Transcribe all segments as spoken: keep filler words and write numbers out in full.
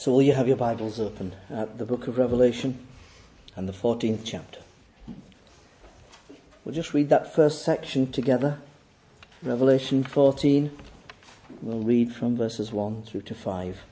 So will you have your Bibles open at the book of Revelation and the fourteenth chapter. We'll just read that first section together. Revelation fourteen. We'll read from verses one through to five.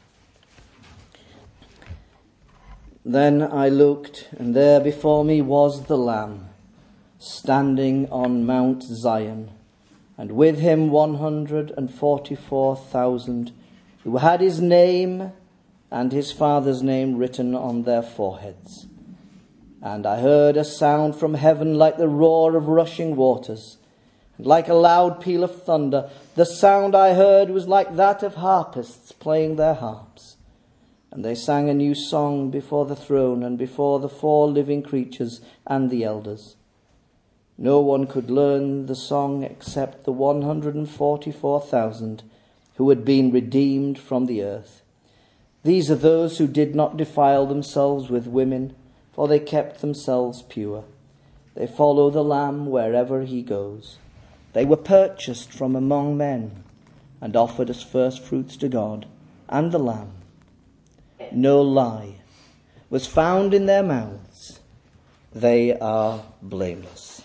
Then I looked, and there before me was the Lamb, standing on Mount Zion, and with him one hundred and forty-four thousand, who had his name and his father's name written on their foreheads. And I heard a sound from heaven like the roar of rushing waters, and like a loud peal of thunder. The sound I heard was like that of harpists playing their harps. And they sang a new song before the throne and before the four living creatures and the elders. No one could learn the song except the one hundred and forty-four thousand who had been redeemed from the earth. These are those who did not defile themselves with women, for they kept themselves pure. They follow the Lamb wherever he goes. They were purchased from among men and offered as first fruits to God and the Lamb. No lie was found in their mouths. They are blameless.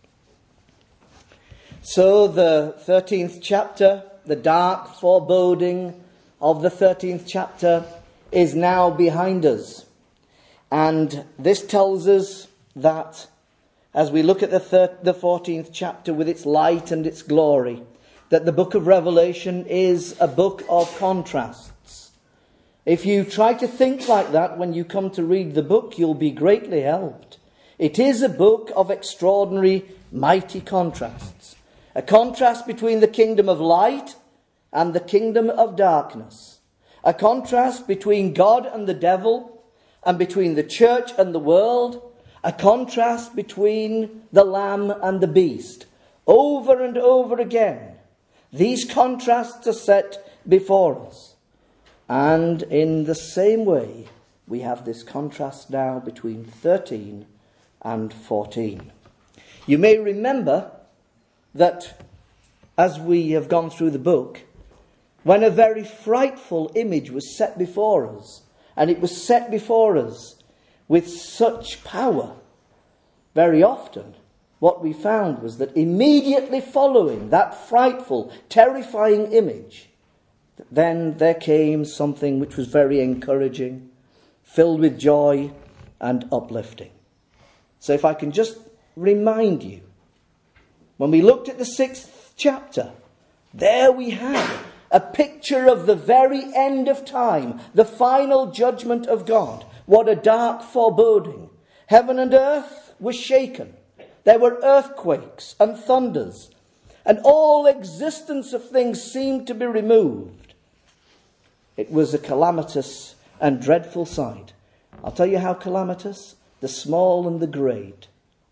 So the thirteenth chapter, the dark foreboding of the thirteenth chapter, is now behind us. And this tells us that as we look at the, thir- the fourteenth chapter with its light and its glory, that the book of Revelation is a book of contrasts. If you try to think like that when you come to read the book, you'll be greatly helped. It is a book of extraordinary, mighty contrasts. A contrast between the kingdom of light and the kingdom of darkness. A contrast between God and the devil, and between the church and the world. A contrast between the Lamb and the beast. Over and over again, these contrasts are set before us. And in the same way, we have this contrast now between thirteen and fourteen. You may remember that as we have gone through the book, when a very frightful image was set before us, and it was set before us with such power, very often what we found was that immediately following that frightful, terrifying image, then there came something which was very encouraging, filled with joy and uplifting. So if I can just remind you, when we looked at the sixth chapter, there we had a picture of the very end of time, the final judgment of God. What a dark foreboding. Heaven and earth were shaken. There were earthquakes and thunders, and all existence of things seemed to be removed. It was a calamitous and dreadful sight. I'll tell you how calamitous. The small and the great,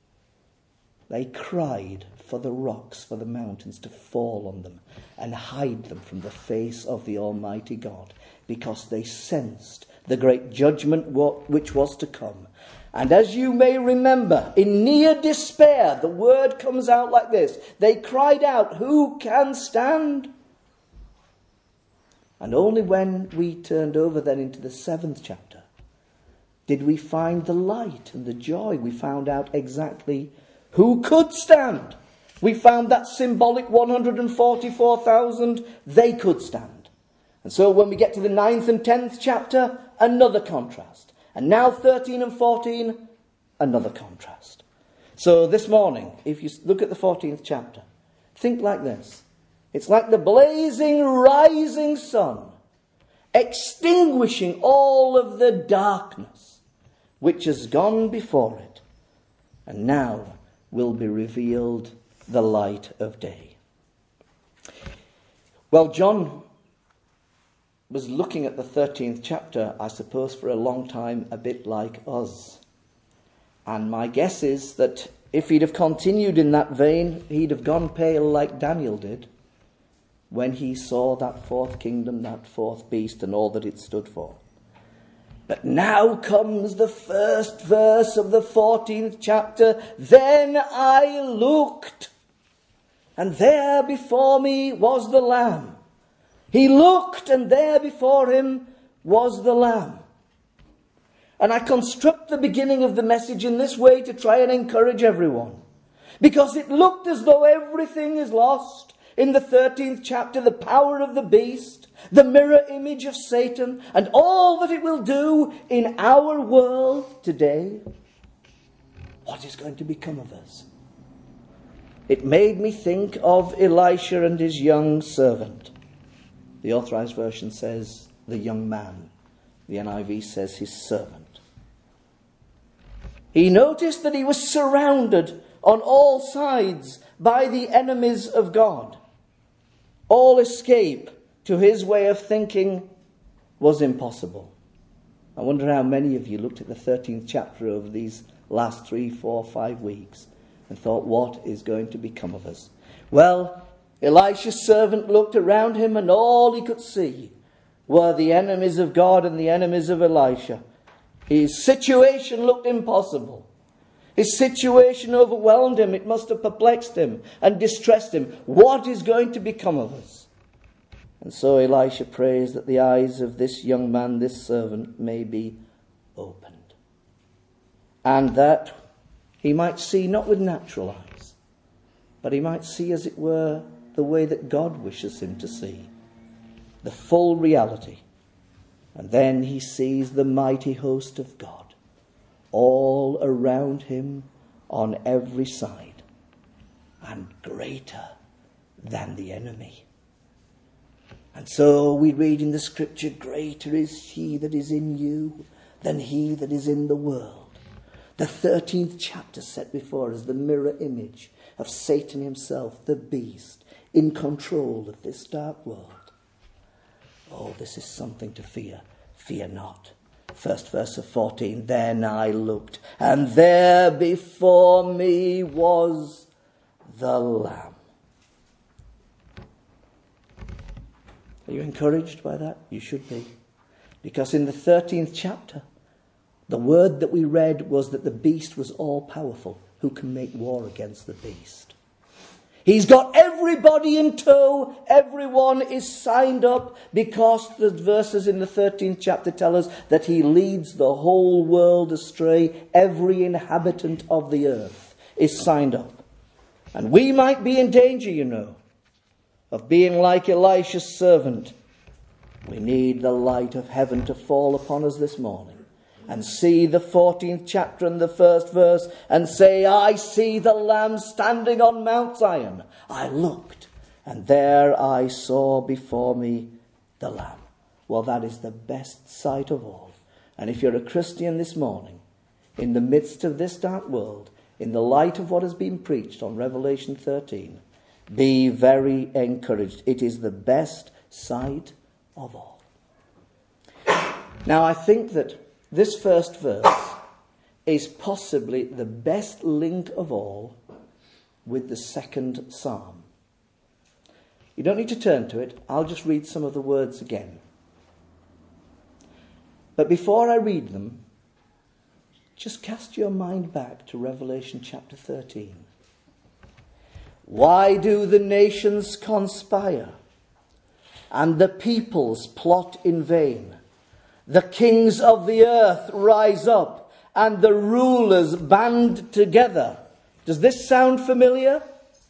they cried for the rocks, for the mountains to fall on them and hide them from the face of the Almighty God, because they sensed the great judgment which was to come. And as you may remember, in near despair, the word comes out like this. They cried out, "Who can stand?" And only when we turned over then into the seventh chapter did we find the light and the joy. We found out exactly who could stand. We found that symbolic one hundred and forty-four thousand, they could stand. And so when we get to the ninth and tenth chapter, another contrast. And now thirteen and fourteen, another contrast. So this morning, if you look at the fourteenth chapter, think like this. It's like the blazing, rising sun, extinguishing all of the darkness which has gone before it. And now will be revealed the light of day. Well, John was looking at the thirteenth chapter, I suppose, for a long time, a bit like us. And my guess is that if he'd have continued in that vein, he'd have gone pale like Daniel did when he saw that fourth kingdom, that fourth beast, and all that it stood for. But now comes the first verse of the fourteenth chapter. Then I looked, and there before me was the Lamb. He looked, and there before him was the Lamb. And I construct the beginning of the message in this way to try and encourage everyone. Because it looked as though everything is lost. In the thirteenth chapter, the power of the beast, the mirror image of Satan, and all that it will do in our world today. What is going to become of us? It made me think of Elisha and his young servant. The Authorized Version says the young man. The N I V says his servant. He noticed that he was surrounded on all sides by the enemies of God. All escape to his way of thinking was impossible. I wonder how many of you looked at the thirteenth chapter over these last three, four, five weeks and thought, what is going to become of us? Well, Elisha's servant looked around him and all he could see were the enemies of God and the enemies of Elisha. His situation looked impossible. His situation overwhelmed him. It must have perplexed him and distressed him. What is going to become of us? And so Elisha prays that the eyes of this young man, this servant, may be opened. And that he might see not with natural eyes, but he might see, as it were, the way that God wishes him to see. The full reality. And then he sees the mighty host of God all around him on every side, and greater than the enemy. And so we read in the scripture, greater is he that is in you than he that is in the world. The thirteenth chapter set before us the mirror image of Satan himself, the beast, in control of this dark world. Oh, this is something to fear. Fear not. First verse of fourteen, then I looked, and there before me was the Lamb. Are you encouraged by that? You should be. Because in the thirteenth chapter, the word that we read was that the beast was all-powerful. Who can make war against the beast? He's got everybody in tow. Everyone is signed up, because the verses in the thirteenth chapter tell us that he leads the whole world astray. Every inhabitant of the earth is signed up. And we might be in danger, you know, of being like Elisha's servant. We need the light of heaven to fall upon us this morning and see the fourteenth chapter and the first verse and say, I see the Lamb standing on Mount Zion. I looked, and there I saw before me the Lamb. Well, that is the best sight of all. And if you're a Christian this morning, in the midst of this dark world, in the light of what has been preached on Revelation thirteen, be very encouraged. It is the best sight of all. Now, I think that this first verse is possibly the best link of all with the second psalm. You don't need to turn to it. I'll just read some of the words again. But before I read them, just cast your mind back to Revelation chapter thirteen. Why do the nations conspire, and the peoples plot in vain? The kings of the earth rise up, and the rulers band together. Does this sound familiar?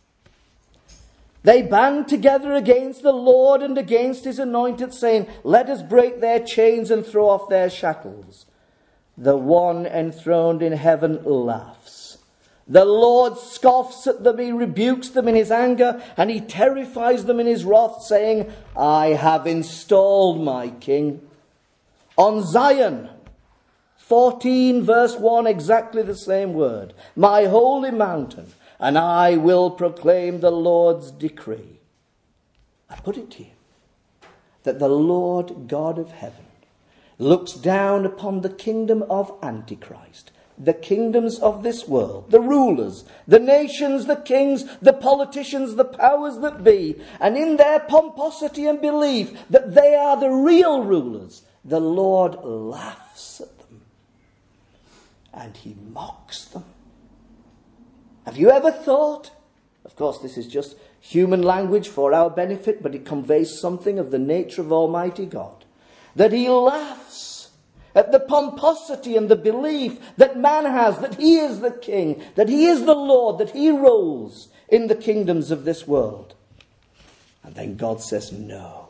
They band together against the Lord and against his anointed, saying, let us break their chains and throw off their shackles. The one enthroned in heaven laughs. The Lord scoffs at them, he rebukes them in his anger, and he terrifies them in his wrath, saying, I have installed my king on Zion. fourteen verse one, exactly the same word. My holy mountain, and I will proclaim the Lord's decree. I put it to you that the Lord God of heaven looks down upon the kingdom of Antichrist, the kingdoms of this world, the rulers, the nations, the kings, the politicians, the powers that be, and in their pomposity and belief that they are the real rulers, the Lord laughs at them and he mocks them. Have you ever thought? Of course, this is just human language for our benefit, but it conveys something of the nature of Almighty God. that he laughs at the pomposity and the belief that man has, that he is the king, that he is the Lord, that he rules in the kingdoms of this world. And then God says, no.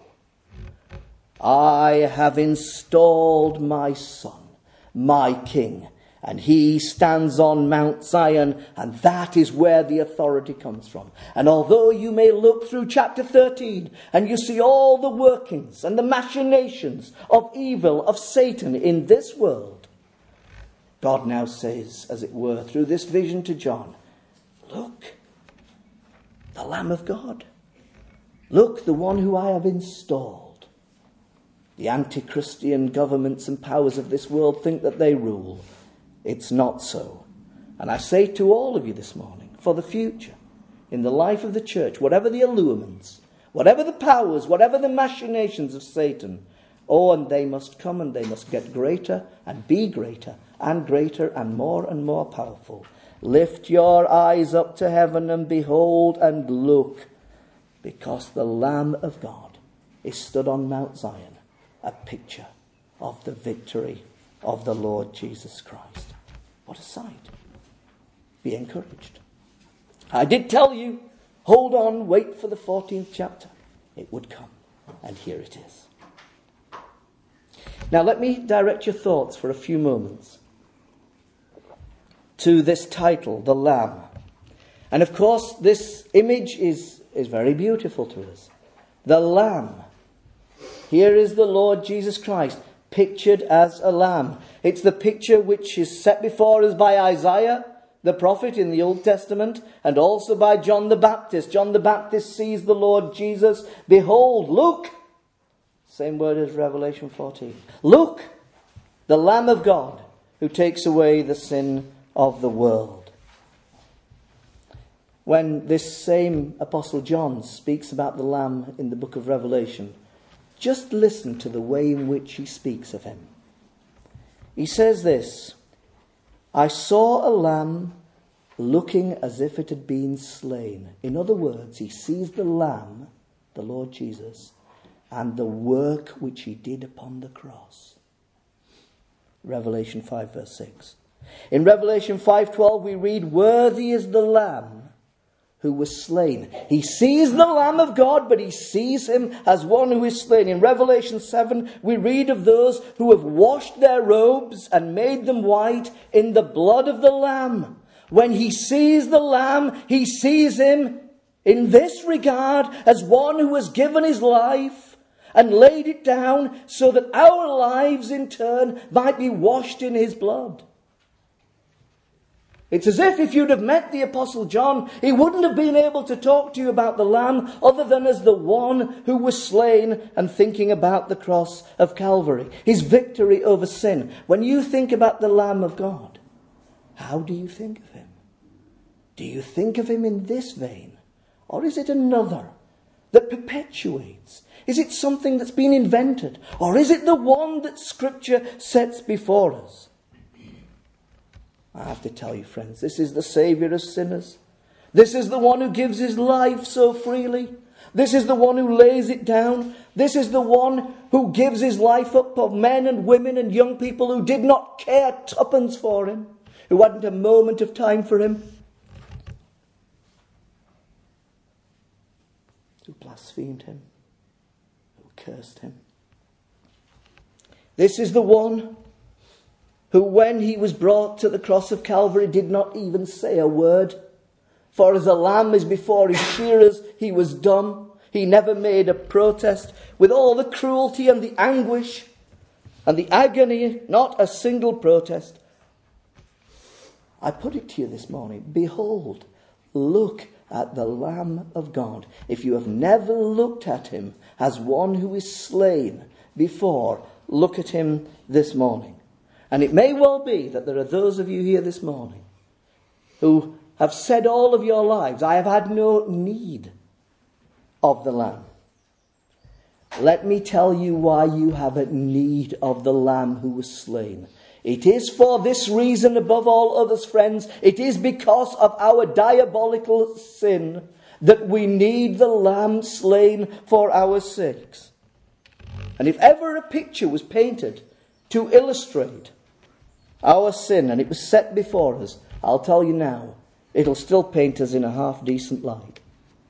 I have installed my son, my king, and he stands on Mount Zion, and that is where the authority comes from. And although you may look through chapter thirteen, and you see all the workings and the machinations of evil, of Satan in this world, God now says, as it were, through this vision to John, look, the Lamb of God. Look, the one who I have installed. The anti-Christian governments and powers of this world think that they rule. It's not so. And I say to all of you this morning, for the future, in the life of the church, whatever the allurements, whatever the powers, whatever the machinations of Satan, oh, and they must come and they must get greater and be greater and greater and more and more powerful. Lift your eyes up to heaven and behold and look, because the Lamb of God is stood on Mount Zion, a picture of the victory of the Lord Jesus Christ. What a sight. Be encouraged. I did tell you, hold on, wait for the fourteenth chapter. It would come, and here it is. Now let me direct your thoughts for a few moments to this title, the Lamb. And of course, this image is, is very beautiful to us. The Lamb. Here is the Lord Jesus Christ, pictured as a lamb. It's the picture which is set before us by Isaiah, the prophet in the Old Testament, and also by John the Baptist. John the Baptist sees the Lord Jesus. Behold, look. Same word as Revelation fourteen. Look, the Lamb of God who takes away the sin of the world. When this same Apostle John speaks about the Lamb in the book of Revelation, just listen to the way in which he speaks of him. He says this, I saw a lamb looking as if it had been slain. In other words, he sees the Lamb, the Lord Jesus, and the work which he did upon the cross. Revelation five verse six. In Revelation five twelve we read, worthy is the Lamb who was slain. He sees the Lamb of God, but he sees him as one who is slain. In Revelation seven, we read of those who have washed their robes and made them white in the blood of the Lamb. When he sees the Lamb, he sees him in this regard as one who has given his life and laid it down so that our lives in turn might be washed in his blood. It's as if if you'd have met the Apostle John, he wouldn't have been able to talk to you about the Lamb other than as the one who was slain, and thinking about the cross of Calvary, his victory over sin. When you think about the Lamb of God, how do you think of him? Do you think of him in this vein? Or is it another that perpetuates? Is it something that's been invented? Or is it the one that Scripture sets before us? I have to tell you, friends, this is the Saviour of sinners. This is the one who gives his life so freely. This is the one who lays it down. This is the one who gives his life up for men and women and young people who did not care tuppence for him, who hadn't a moment of time for him, who blasphemed him, who cursed him. This is the one who, when he was brought to the cross of Calvary, did not even say a word. For as a lamb is before his shearers, he was dumb. He never made a protest. With all the cruelty and the anguish and the agony, not a single protest. I put it to you this morning, behold, look at the Lamb of God. If you have never looked at him as one who is slain before, look at him this morning. And it may well be that there are those of you here this morning who have said all of your lives, I have had no need of the Lamb. Let me tell you why you have a need of the Lamb who was slain. It is for this reason above all others, friends. It is because of our diabolical sin that we need the Lamb slain for our sakes. And if ever a picture was painted to illustrate our sin and it was set before us, I'll tell you now, it'll still paint us in a half-decent light.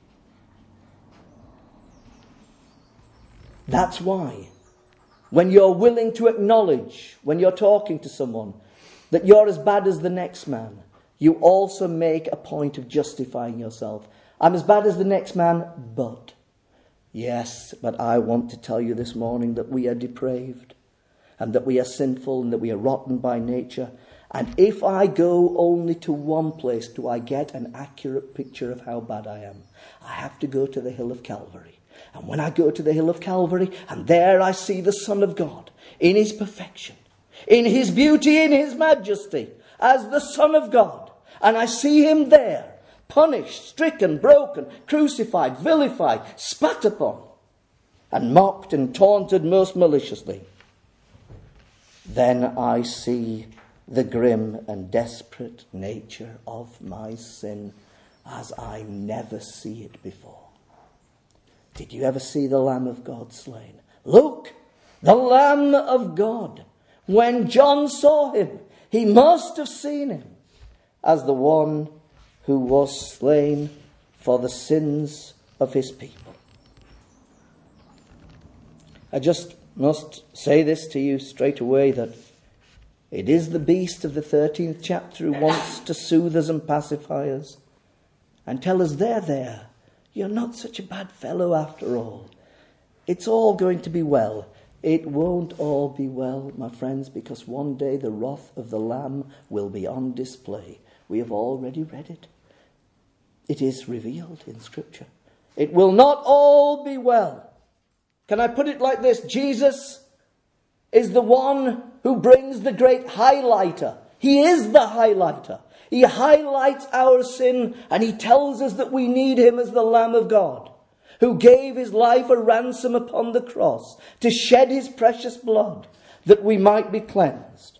That's why, when you're willing to acknowledge, when you're talking to someone, that you're as bad as the next man, you also make a point of justifying yourself. I'm as bad as the next man, but... Yes, but I want to tell you this morning that we are depraved, and that we are sinful, and that we are rotten by nature. And if I go only to one place do I get an accurate picture of how bad I am, I have to go to the hill of Calvary. And when I go to the hill of Calvary, and there I see the Son of God in his perfection, in his beauty, in his majesty, as the Son of God, and I see him there, punished, stricken, broken, crucified, vilified, spat upon, and mocked and taunted most maliciously, then I see the grim and desperate nature of my sin as I never see it before. Did you ever see the Lamb of God slain? Look, the Lamb of God. When John saw him, he must have seen him as the one who was slain for the sins of his people. I just must say this to you straight away, that it is the beast of the thirteenth chapter who wants to soothe us and pacify us and tell us, there, there, you're not such a bad fellow after all. It's all going to be well. It won't all be well, my friends, because one day the wrath of the Lamb will be on display. We have already read it. It is revealed in Scripture. It will not all be well. Can I put it like this? Jesus is the one who brings the great highlighter. He is the highlighter. He highlights our sin, and he tells us that we need him as the Lamb of God, who gave his life a ransom upon the cross to shed his precious blood that we might be cleansed.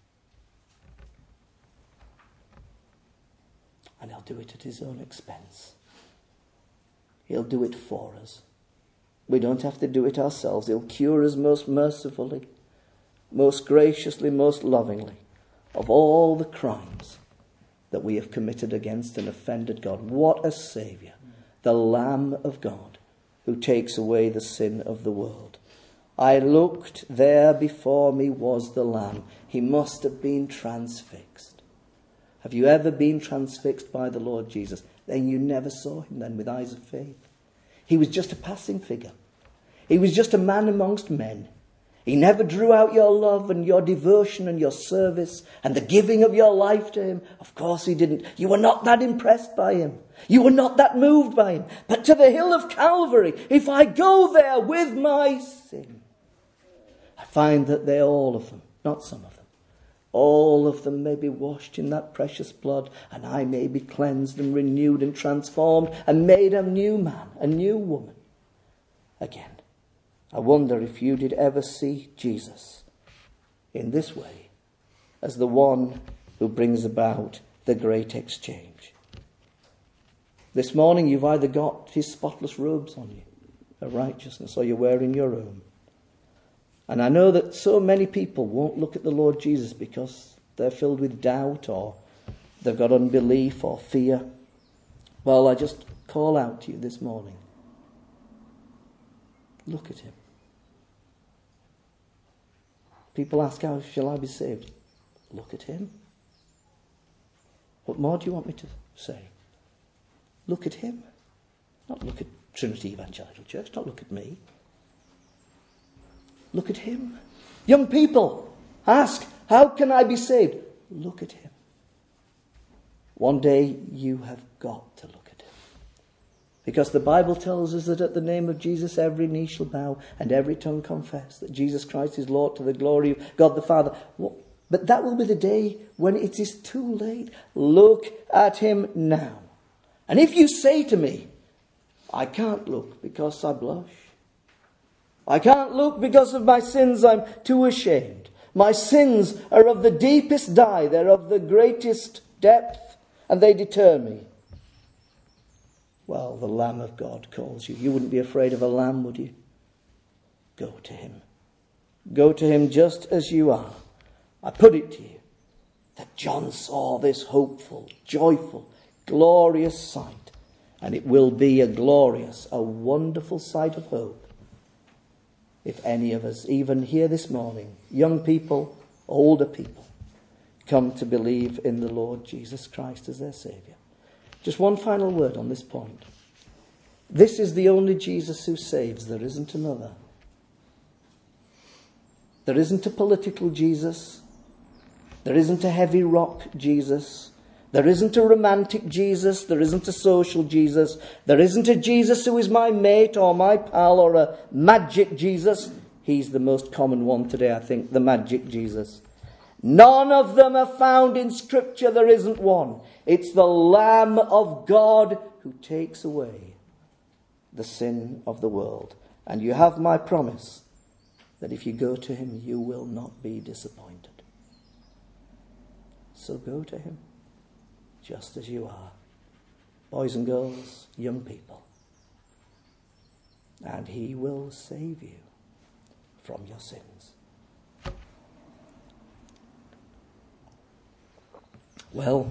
And he'll do it at his own expense. He'll do it for us. We don't have to do it ourselves. He'll cure us most mercifully, most graciously, most lovingly of all the crimes that we have committed against and offended God. What a Saviour, the Lamb of God, who takes away the sin of the world. I looked, there before me was the Lamb. He must have been transfixed. Have you ever been transfixed by the Lord Jesus? Then you never saw him then with eyes of faith. He was just a passing figure. He was just a man amongst men. He never drew out your love and your devotion and your service and the giving of your life to him. Of course he didn't. You were not that impressed by him. You were not that moved by him. But to the hill of Calvary, if I go there with my sin, I find that they, all of them, not some of them, all of them may be washed in that precious blood, and I may be cleansed and renewed and transformed and made a new man, a new woman again. I wonder if you did ever see Jesus in this way as the one who brings about the great exchange. This morning you've either got his spotless robes on you of righteousness, or you're wearing your own. And I know that so many people won't look at the Lord Jesus because they're filled with doubt, or they've got unbelief or fear. Well, I just call out to you this morning. Look at him. People ask, how shall I be saved? Look at him. What more do you want me to say? Look at him. Not look at Trinity Evangelical Church. Not look at me. Look at him. Young people, ask, how can I be saved? Look at him. One day you have got to look at him. Because the Bible tells us that at the name of Jesus every knee shall bow and every tongue confess that Jesus Christ is Lord, to the glory of God the Father. But that will be the day when it is too late. Look at him now. And if you say to me, I can't look because I blush. I can't look because of my sins, I'm too ashamed. My sins are of the deepest dye, they're of the greatest depth, and they deter me. Well, the Lamb of God calls you. You wouldn't be afraid of a lamb, would you? go to him. Go to him just as you are. I put it to you that John saw this hopeful, joyful, glorious sight, and it will be a glorious, a wonderful sight of hope if any of us, even here this morning, young people, older people, come to believe in the Lord Jesus Christ as their Saviour. Just one final word on this point. This is the only Jesus who saves. There isn't another. There isn't a political Jesus. There isn't a heavy rock Jesus. There isn't a romantic Jesus. There isn't a social Jesus. There isn't a Jesus who is my mate or my pal or a magic Jesus. He's the most common one today, I think, the magic Jesus. None of them are found in Scripture. There isn't one. It's the Lamb of God who takes away the sin of the world. And you have my promise that if you go to him, you will not be disappointed. So go to him just as you are. Boys and girls, young people. And he will save you from your sins. Well,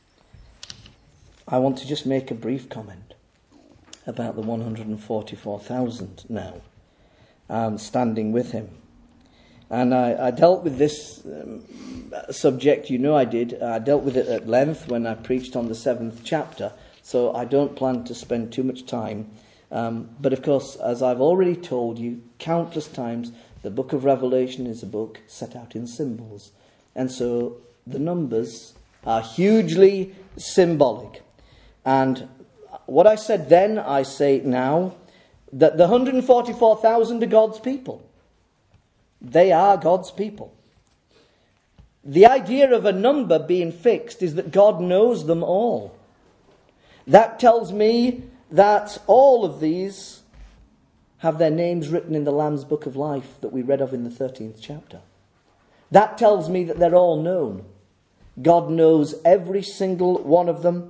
I want to just make a brief comment about the one hundred forty-four thousand now, um, standing with him. And I, I dealt with this um, subject, you know I did. I dealt with it at length when I preached on the seventh chapter, so I don't plan to spend too much time. Um, but of course, as I've already told you countless times, the book of Revelation is a book set out in symbols. And so the numbers are hugely symbolic. And what I said then, I say now, that the one hundred forty-four thousand are God's people. They are God's people. The idea of a number being fixed is that God knows them all. That tells me that all of these have their names written in the Lamb's Book of Life that we read of in the thirteenth chapter. That tells me that they're all known. God knows every single one of them.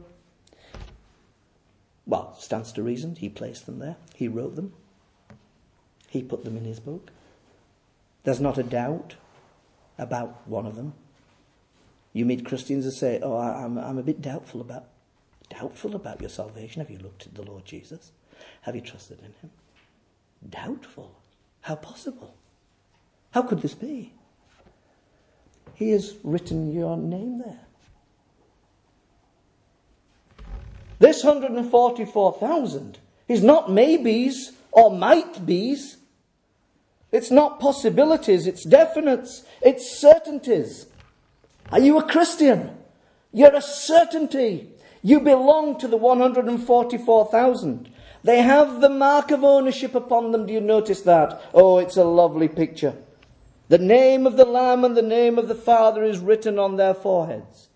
Well, stands to reason. He placed them there. He wrote them. He put them in his book. There's not a doubt about one of them. You meet Christians who say, oh, I'm, I'm a bit doubtful about, doubtful about your salvation. Have you looked at the Lord Jesus? Have you trusted in him? Doubtful? How possible? How could this be? He has written your name there. This one hundred forty-four thousand is not maybes or might be's. It's not possibilities, it's definites, it's certainties. Are you a Christian? You're a certainty. You belong to the one hundred forty-four thousand. They have the mark of ownership upon them. Do you notice that? Oh, it's a lovely picture. The name of the Lamb and the name of the Father is written on their foreheads.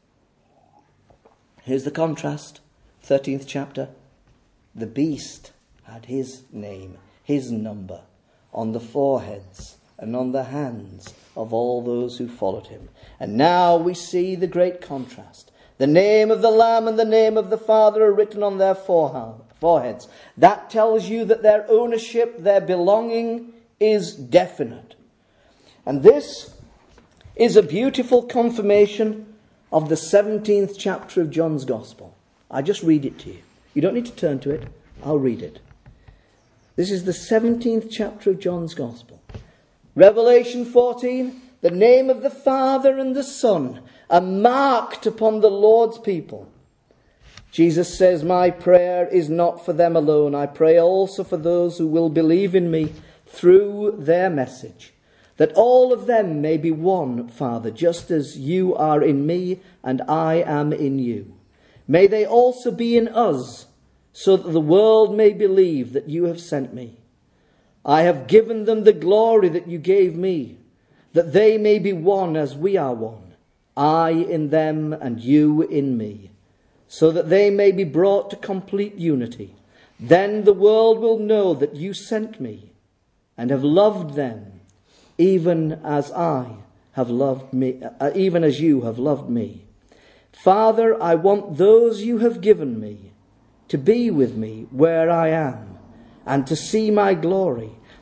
Here's the contrast. thirteenth chapter. The beast had his name, his number, on the foreheads and on the hands of all those who followed him. And now we see the great contrast. The name of the Lamb and the name of the Father are written on their foreheads. That tells you that their ownership, their belonging is definite. And this is a beautiful confirmation of the seventeenth chapter of John's Gospel. I just read it to you. You don't need to turn to it. I'll read it. This is the seventeenth chapter of John's Gospel. Revelation fourteen, the name of the Father and the Son are marked upon the Lord's people. Jesus says, my prayer is not for them alone. I pray also for those who will believe in me through their message, that all of them may be one, Father, just as you are in me and I am in you. May they also be in us, so that the world may believe that you have sent me. I have given them the glory that you gave me, that they may be one as we are one, I in them and you in me, so that they may be brought to complete unity. Then the world will know that you sent me and have loved them, even as I have loved me, uh, even as you have loved me. Father, I want those you have given me to be with me where I am, and to see my glory,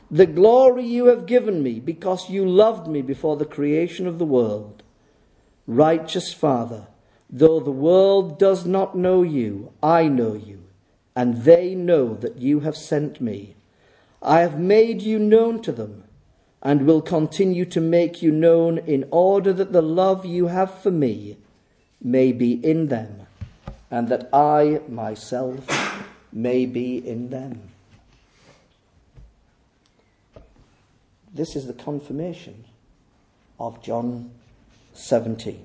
the glory you have given me, because you loved me before the creation of the world. Righteous Father, though the world does not know you, I know you, and they know that you have sent me. I have made you known to them, and will continue to make you known, in order that the love you have for me may be in them, and that I myself may be in them. This is the confirmation of John seventeen.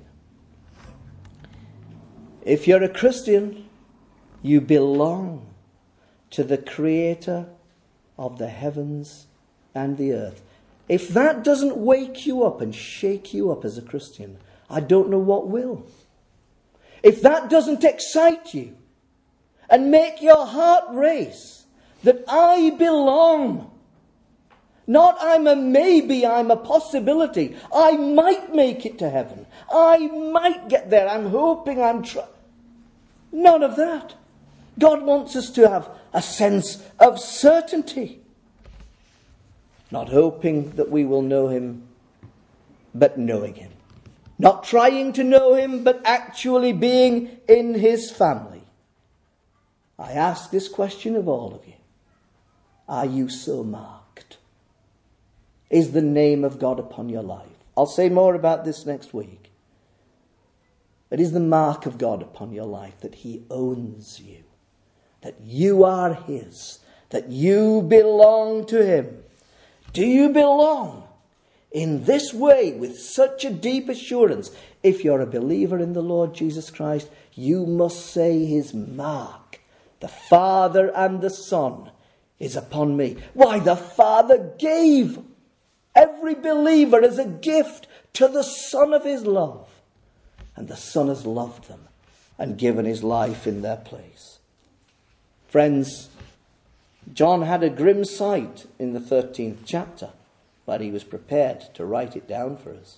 If you're a Christian, you belong to the Creator of the heavens and the earth. If that doesn't wake you up and shake you up as a Christian, I don't know what will. If that doesn't excite you and make your heart race, that I belong, not I'm a maybe, I'm a possibility. I might make it to heaven. I might get there. I'm hoping, I'm trying. None of that. God wants us to have a sense of certainty. Not hoping that we will know him, but knowing him. Not trying to know him, but actually being in his family. I ask this question of all of you. Are you so marked? Is the name of God upon your life? I'll say more about this next week. It is the mark of God upon your life that he owns you, that you are his, that you belong to him. Do you belong in this way with such a deep assurance? If you're a believer in the Lord Jesus Christ, you must say his mark, the Father and the Son, is upon me. Why, the Father gave every believer as a gift to the Son of his love. And the Son has loved them and given his life in their place. Friends, John had a grim sight in the thirteenth chapter, but he was prepared to write it down for us.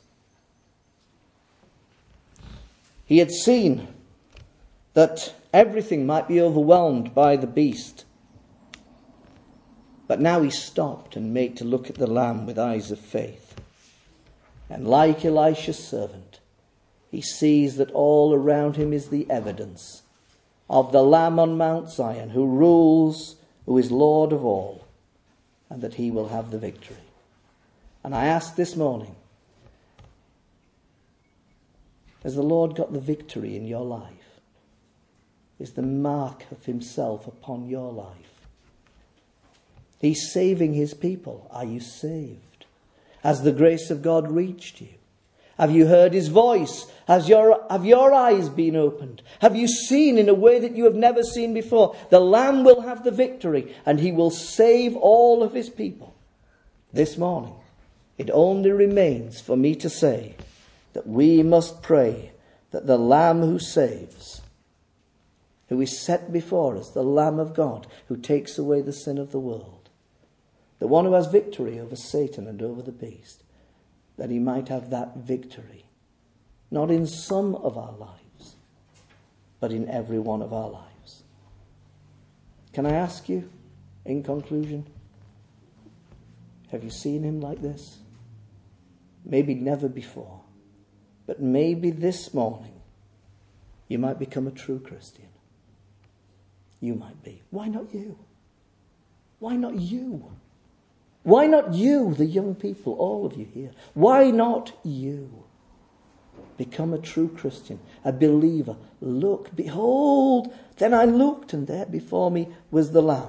He had seen that everything might be overwhelmed by the beast. But now he stopped and made to look at the lamb with eyes of faith. And like Elisha's servant, he sees that all around him is the evidence of the Lamb on Mount Zion, who rules, who is Lord of all, and that he will have the victory. And I ask this morning, has the Lord got the victory in your life? Is the mark of himself upon your life? He's saving his people. Are you saved? Has the grace of God reached you? Have you heard his voice? Has your, have your eyes been opened? Have you seen in a way that you have never seen before? The Lamb will have the victory, and he will save all of his people. This morning, it only remains for me to say that we must pray that the Lamb who saves, who is set before us, the Lamb of God, who takes away the sin of the world, the one who has victory over Satan and over the beast, that he might have that victory, not in some of our lives, but in every one of our lives. Can I ask you, in conclusion, have you seen him like this? Maybe never before, but maybe this morning you might become a true Christian. You might be. Why not you? Why not you? Why not you, the young people, all of you here? Why not you? Become a true Christian, a believer. Look, behold, then I looked, and there before me was the Lamb.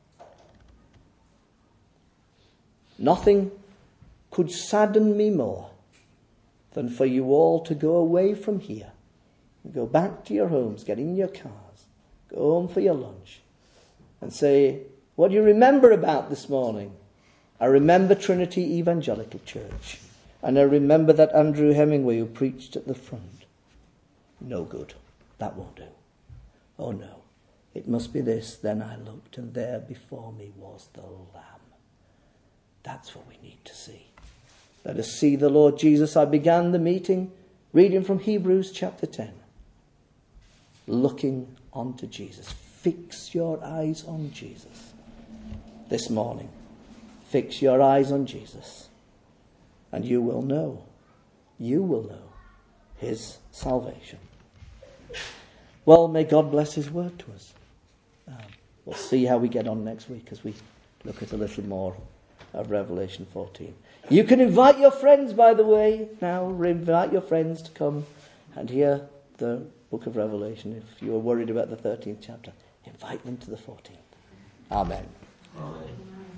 Nothing could sadden me more than for you all to go away from here, go back to your homes, get in your cars, go home for your lunch, and say, what do you remember about this morning? I remember Trinity Evangelical Church. And I remember that Andrew Hemingway who preached at the front. No good. That won't do. Oh no. It must be this. Then I looked, and there before me was the Lamb. That's what we need to see. Let us see the Lord Jesus. I began the meeting reading from Hebrews chapter ten. Looking onto Jesus. Fix your eyes on Jesus this morning. Fix your eyes on Jesus, and you will know, you will know his salvation. Well, may God bless his word to us. Um, we'll see how we get on next week as we look at a little more of Revelation fourteen. You can invite your friends, by the way, now. Invite your friends to come and hear the book of Revelation. If you are worried about the thirteenth chapter, invite them to the fourteenth. Amen. Amen.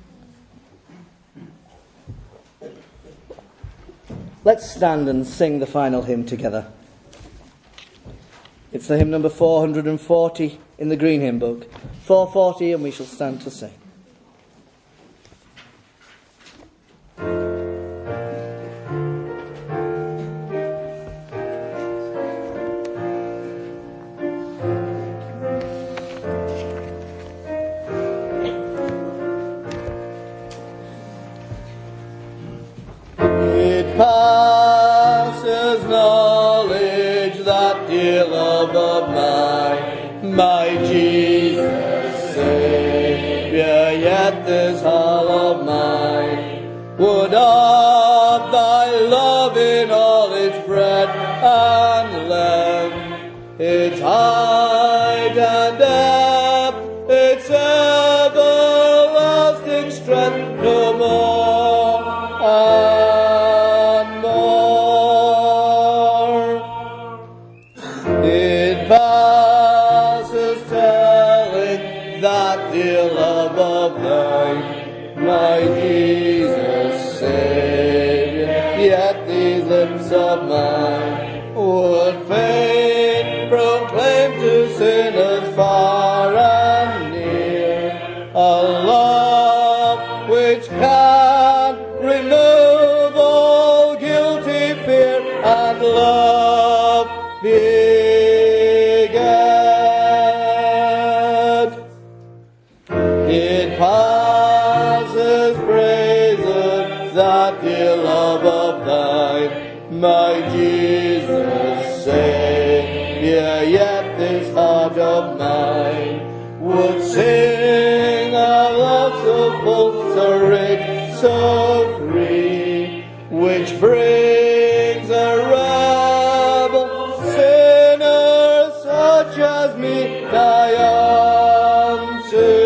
Let's stand and sing the final hymn together. It's the hymn number four hundred forty in the Green Hymn Book. four forty, and we shall stand to sing. My Jesus, Saviour, yet this heart of mine would of thy love in all its breadth and length, its height and depth, its everlasting strength, no more and more. It my Jesus, Saviour, yet these lips of mine would fain proclaim to sinners far and near a love which can remove all guilty fear and love beget. It passes praises, that dear love of thine, my Jesus, Saviour, yet this heart of mine would sing a love so full, so rich, so free, which brings a rebel sinner such as me nigh unto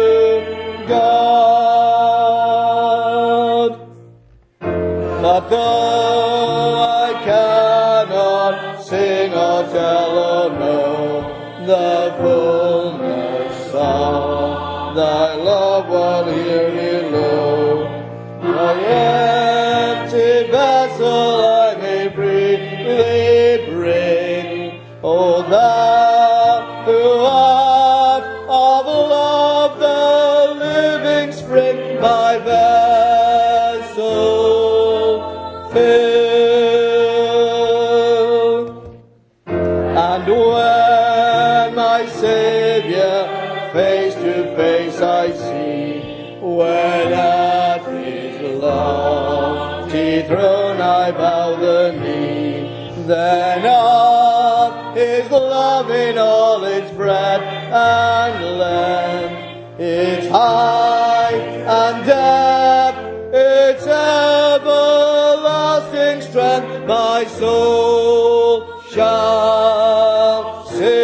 God. But though I cannot sing or tell or know the fullness of thy love while here below, my empty vessel I may freely bring. O thou who art of love, the living spring, my vessel fill. And when my Saviour face to face I see, when at his lofty throne I bow the knee, then of his love in all its breadth and length, its height and depth, its everlasting strength, my soul shall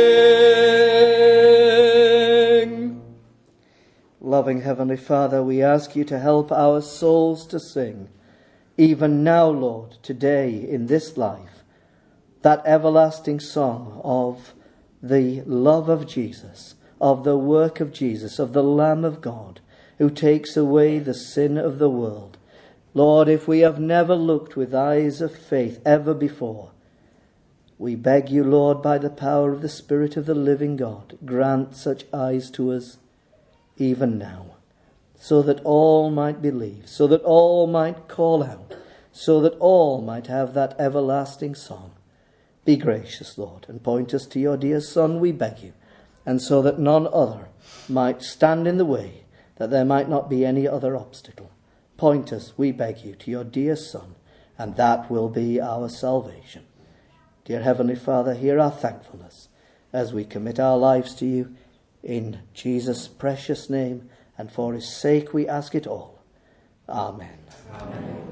sing. Loving Heavenly Father, we ask you to help our souls to sing, even now, Lord, today, in this life, that everlasting song of the love of Jesus, of the work of Jesus, of the Lamb of God, who takes away the sin of the world. Lord, if we have never looked with eyes of faith ever before, we beg you, Lord, by the power of the Spirit of the living God, grant such eyes to us even now, so that all might believe, so that all might call out, so that all might have that everlasting song. Be gracious, Lord, and point us to your dear Son, we beg you, and so that none other might stand in the way, that there might not be any other obstacle. Point us, we beg you, to your dear Son, and that will be our salvation. Dear Heavenly Father, hear our thankfulness as we commit our lives to you. In Jesus' precious name, and for his sake we ask it all. Amen. Amen.